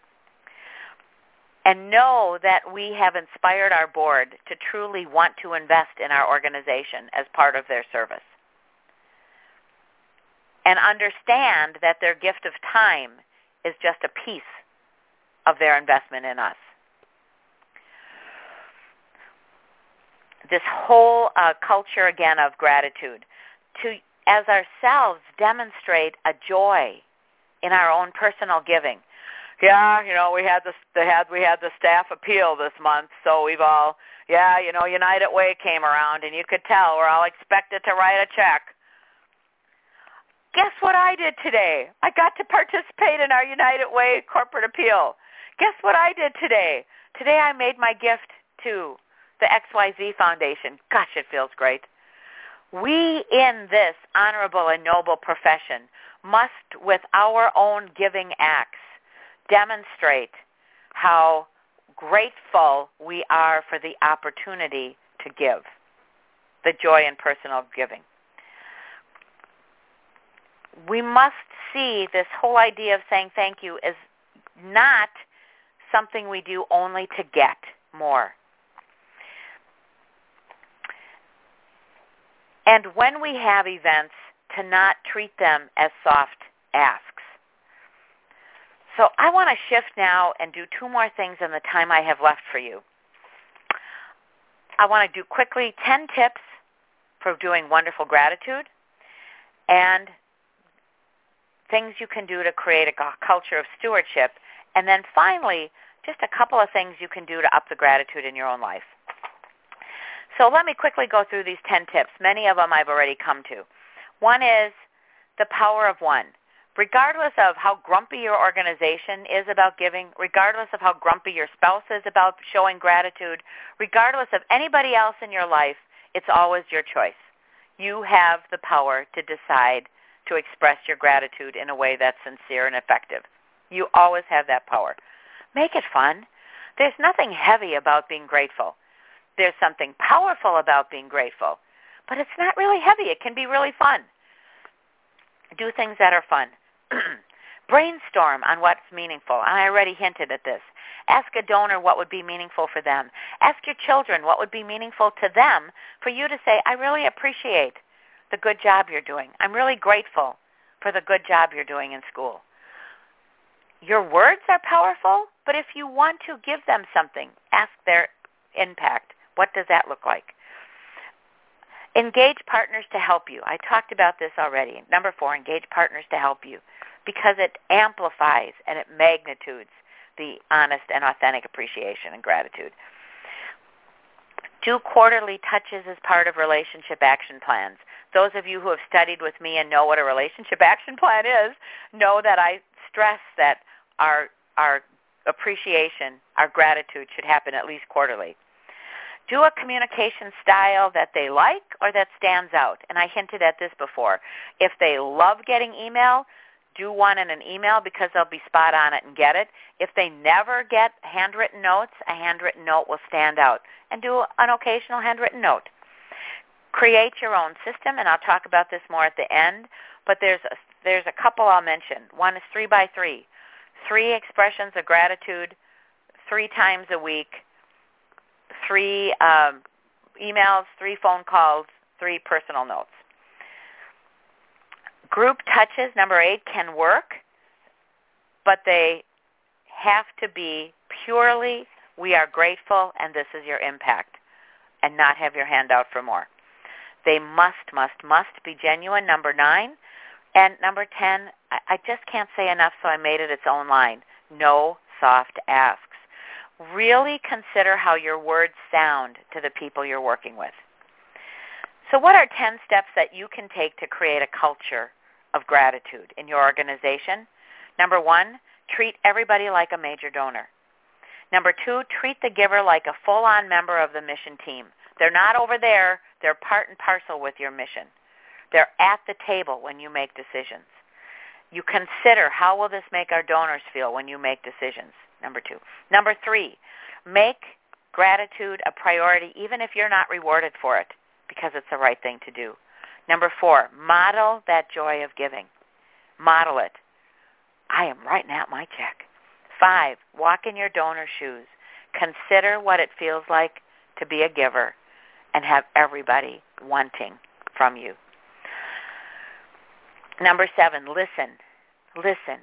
and know that we have inspired our board to truly want to invest in our organization as part of their service, and understand that their gift of time is just a piece of their investment in us. This whole culture, again, of gratitude, to, as ourselves, demonstrate a joy in our own personal giving. Yeah, we had the staff appeal this month, so we've all, United Way came around, and you could tell we're all expected to write a check. Guess what I did today? I got to participate in our United Way corporate appeal. Guess what I did today? Today I made my gift to the XYZ Foundation. Gosh, it feels great. We in this honorable and noble profession must, with our own giving acts, demonstrate how grateful we are for the opportunity to give, the joy in personal giving. We must see this whole idea of saying thank you as not something we do only to get more. And when we have events, to not treat them as soft asks. So I want to shift now and do two more things in the time I have left for you. I want to do quickly 10 tips for doing wonderful gratitude and things you can do to create a culture of stewardship. And then finally, just a couple of things you can do to up the gratitude in your own life. So let me quickly go through these 10 tips. Many of them I've already come to. One is the power of one. Regardless of how grumpy your organization is about giving, regardless of how grumpy your spouse is about showing gratitude, regardless of anybody else in your life, it's always your choice. You have the power to decide to express your gratitude in a way that's sincere and effective. You always have that power. Make it fun. There's nothing heavy about being grateful. There's something powerful about being grateful, but it's not really heavy. It can be really fun. Do things that are fun. Brainstorm on what's meaningful. And I already hinted at this. Ask a donor what would be meaningful for them. Ask your children what would be meaningful to them for you to say, I really appreciate the good job you're doing. I'm really grateful for the good job you're doing in school. Your words are powerful, but if you want to give them something, ask their impact. What does that look like? Engage partners to help you. I talked about this already. Number 4, engage partners to help you because it amplifies and it magnitudes the honest and authentic appreciation and gratitude. Do quarterly touches as part of relationship action plans. Those of you who have studied with me and know what a relationship action plan is know that I stress that our appreciation, our gratitude should happen at least quarterly. Do a communication style that they like or that stands out. And I hinted at this before. If they love getting email, do one in an email because they'll be spot on it and get it. If they never get handwritten notes, a handwritten note will stand out. And do an occasional handwritten note. Create your own system, and I'll talk about this more at the end, but there's a couple I'll mention. One is 3x3. 3 expressions of gratitude 3 times a week, 3 emails, 3 phone calls, 3 personal notes. Group touches, number 8, can work, but they have to be purely, we are grateful and this is your impact, and not have your hand out for more. They must be genuine, number 9. And number 10, I just can't say enough, so I made it its own line. No soft asks. Really consider how your words sound to the people you're working with. So what are 10 steps that you can take to create a culture of gratitude in your organization? Number 1, treat everybody like a major donor. Number 2, treat the giver like a full-on member of the mission team. They're not over there. They're part and parcel with your mission. They're at the table when you make decisions. You consider, how will this make our donors feel when you make decisions? Number 2. Number 3, make gratitude a priority even if you're not rewarded for it, because it's the right thing to do. Number 4, model that joy of giving. Model it. I am writing out my check. 5, walk in your donor's shoes. Consider what it feels like to be a giver and have everybody wanting from you. Number 7, listen. Listen.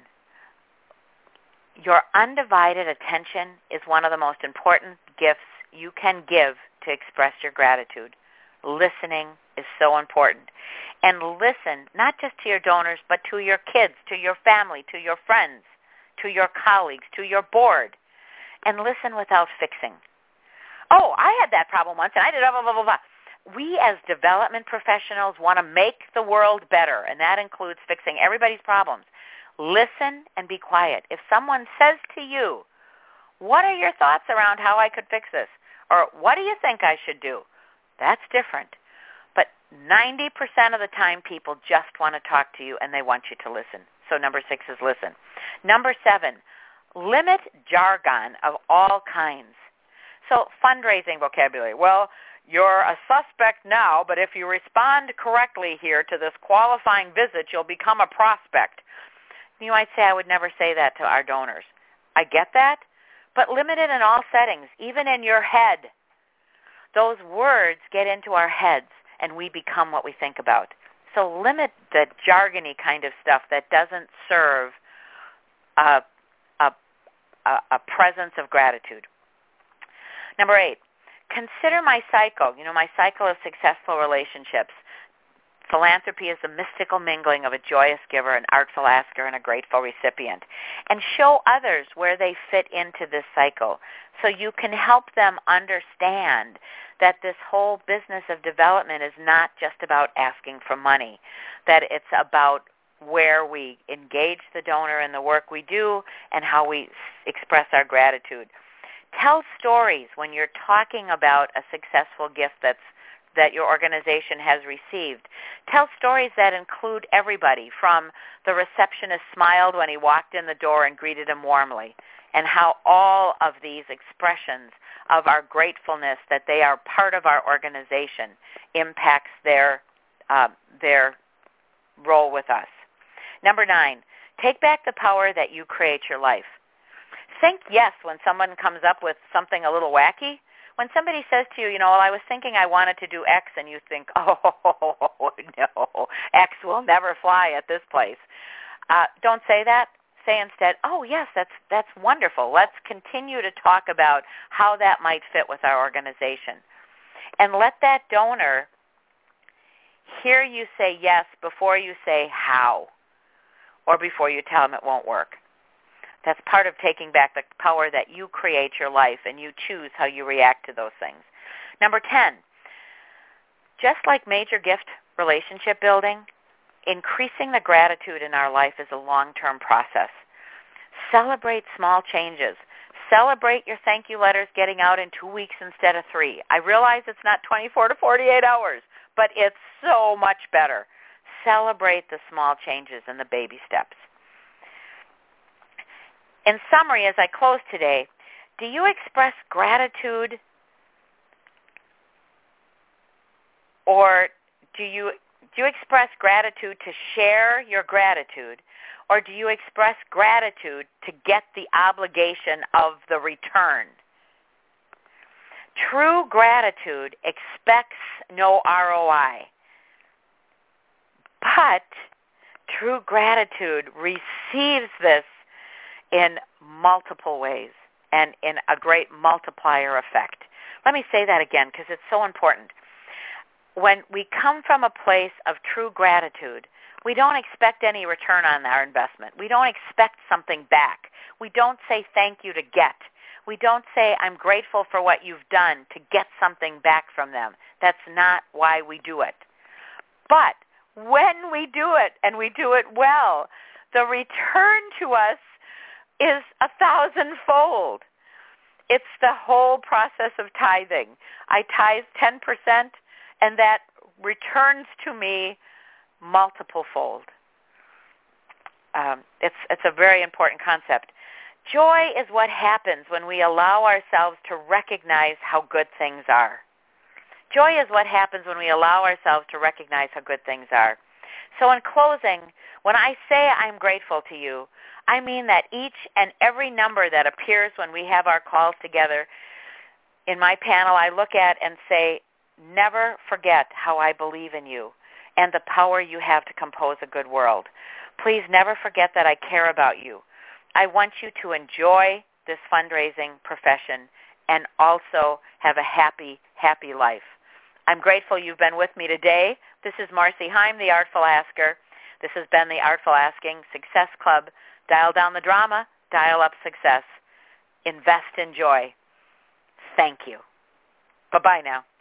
Your undivided attention is one of the most important gifts you can give to express your gratitude. Listening is so important. And listen not just to your donors, but to your kids, to your family, to your friends, to your colleagues, to your board. And listen without fixing. Oh, I had that problem once, and I did blah, blah, blah, blah, blah. We as development professionals want to make the world better, and that includes fixing everybody's problems. Listen and be quiet. If someone says to you, what are your thoughts around how I could fix this? Or what do you think I should do? That's different. But 90% of the time people just want to talk to you and they want you to listen. So number 6 is listen. Number 7, limit jargon of all kinds. So fundraising vocabulary. Well, you're a suspect now, but if you respond correctly here to this qualifying visit, you'll become a prospect. You might say, I would never say that to our donors. I get that, but limit it in all settings, even in your head. Those words get into our heads, and we become what we think about. So limit the jargony kind of stuff that doesn't serve a presence of gratitude. Number 8, consider my cycle. My cycle of successful relationships. Philanthropy is the mystical mingling of a joyous giver, an artful asker, and a grateful recipient. And show others where they fit into this cycle so you can help them understand that this whole business of development is not just about asking for money, that it's about where we engage the donor in the work we do and how we express our gratitude. Tell stories when you're talking about a successful gift that your organization has received. Tell stories that include everybody, from the receptionist smiled when he walked in the door and greeted him warmly, and how all of these expressions of our gratefulness that they are part of our organization impacts their role with us. Number 9, take back the power that you create your life. Think yes when someone comes up with something a little wacky. When somebody says to you, well, I was thinking I wanted to do X, and you think, oh, no, X will never fly at this place. Don't say that. Say instead, oh, yes, that's wonderful. Let's continue to talk about how that might fit with our organization. And let that donor hear you say yes before you say how, or before you tell them it won't work. That's part of taking back the power that you create your life and you choose how you react to those things. Number 10, just like major gift relationship building, increasing the gratitude in our life is a long-term process. Celebrate small changes. Celebrate your thank you letters getting out in 2 weeks instead of 3. I realize it's not 24 to 48 hours, but it's so much better. Celebrate the small changes and the baby steps. In summary, as I close today, do you express gratitude, or do you express gratitude to share your gratitude, or do you express gratitude to get the obligation of the return? True gratitude expects no ROI, but true gratitude receives this in multiple ways and in a great multiplier effect. Let me say that again because it's so important. When we come from a place of true gratitude, we don't expect any return on our investment. We don't expect something back. We don't say thank you to get. We don't say I'm grateful for what you've done to get something back from them. That's not why we do it. But when we do it and we do it well, the return to us is 1,000-fold. It's the whole process of tithing. I tithe 10%, and that returns to me multiple-fold. It's a very important concept. Joy is what happens when we allow ourselves to recognize how good things are. Joy is what happens when we allow ourselves to recognize how good things are. So in closing, when I say I'm grateful to you, I mean that each and every number that appears when we have our calls together in my panel, I look at and say, never forget how I believe in you and the power you have to compose a good world. Please never forget that I care about you. I want you to enjoy this fundraising profession and also have a happy, happy life. I'm grateful you've been with me today. This is Marcy Heim, the Artful Asker. This has been the Artful Asking Success Club. Dial down the drama, dial up success. Invest in joy. Thank you. Bye-bye now.